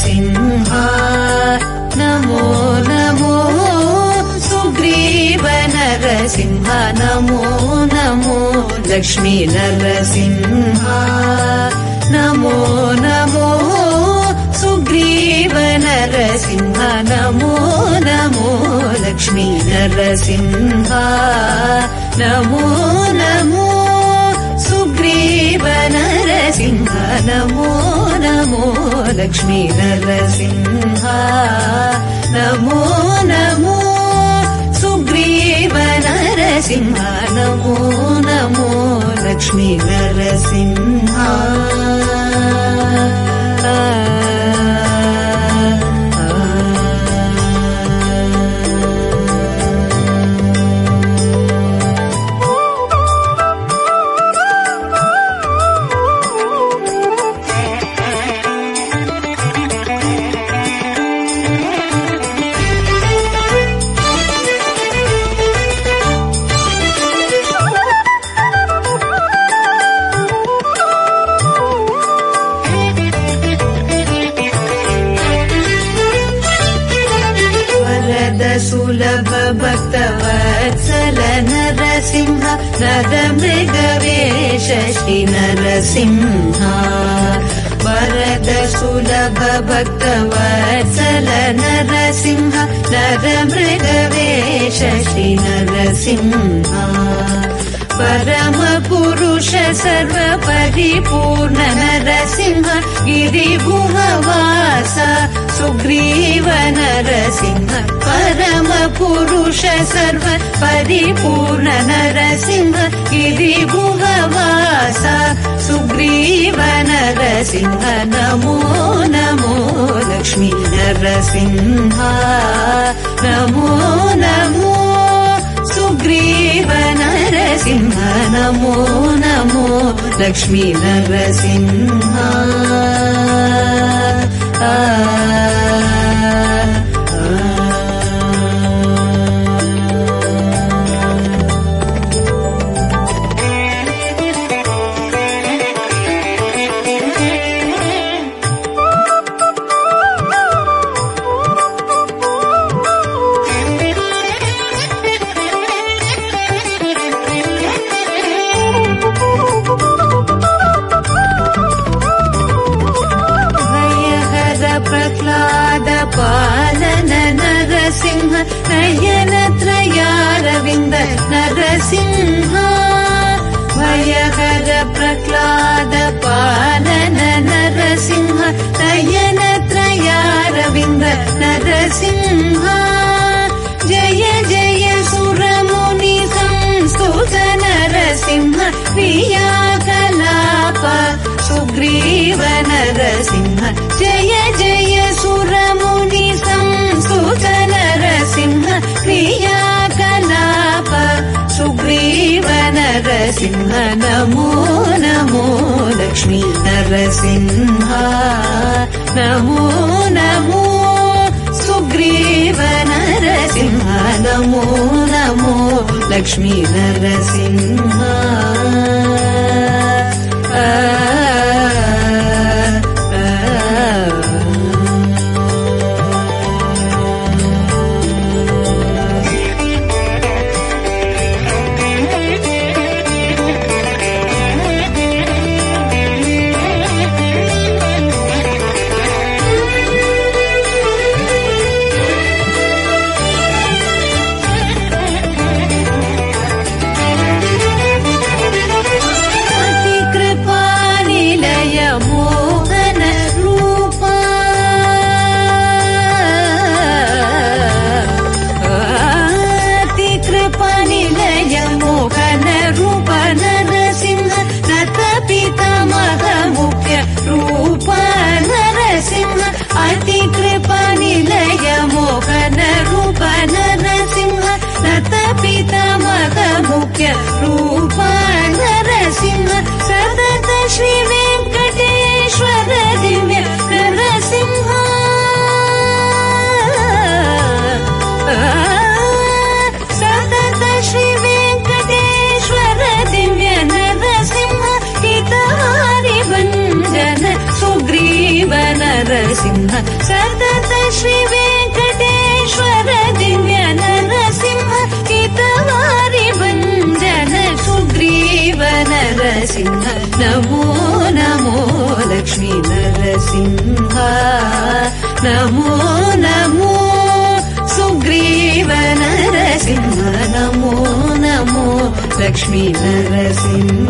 नरसिंह नमो नमो सुग्रीव नरसिंह नमो नमो लक्ष्मी नरसिंह नमो नमो सुग्रीव नरसिंह नमो नमो लक्ष्मी नरसिंह नमो नमो सुग्रीव नरसिंह नमो नमो लक्ष्मी नरसिंह नमो नमो सुग्रीव नरसिंह नमो नमो लक्ष्मी नरसिंह सुलभ भक्तवत्सल नरसिंह नरमृगवेश श्री नरसिंह वरद सुलभ भक्तवत्सल नरसिंह नरमृगवेश श्री नरसिंह परम पुरुष सर्व परिपूर्ण नरसिंह गिरिगुहवास सुग्रीव नरसिंह परम पुरुष सर्व परिपूर्ण नरसिंह गिरिगुहवास सुग्रीव नरसिंह नमो नमो लक्ष्मी नरसिंह नमो नमो सुग्रीव नरसिंह नमो नमो लक्ष्मी नरसिंह पालन नरसिंह नयन त्रयारविंद नरसिंह भयहर प्रह्लाद पालन नरसिंह नयन त्रयारविंद नरसिंह जय जय सुरमुनि संस्तुत नरसिंह क्रियाकलाप सुग्रीव नरसिंह जय जय सुरमुनि संस्तुत नरसिंह क्रियाकलाप सुग्रीव नरसिंह नमो नमो लक्ष्मी नरसिंह नमो नमो सुग्रीव नरसिंह नमो नमो लक्ष्मी नरसिंह सतत श्री वेङ्कटेश्वर दिव्य नरसिंह हितवारि भञ्जन सुग्रीव नरसिंह नमो नमो लक्ष्मी नरसिंह नमो नमो सुग्रीव नरसिंह नमो नमो लक्ष्मी नरसिंह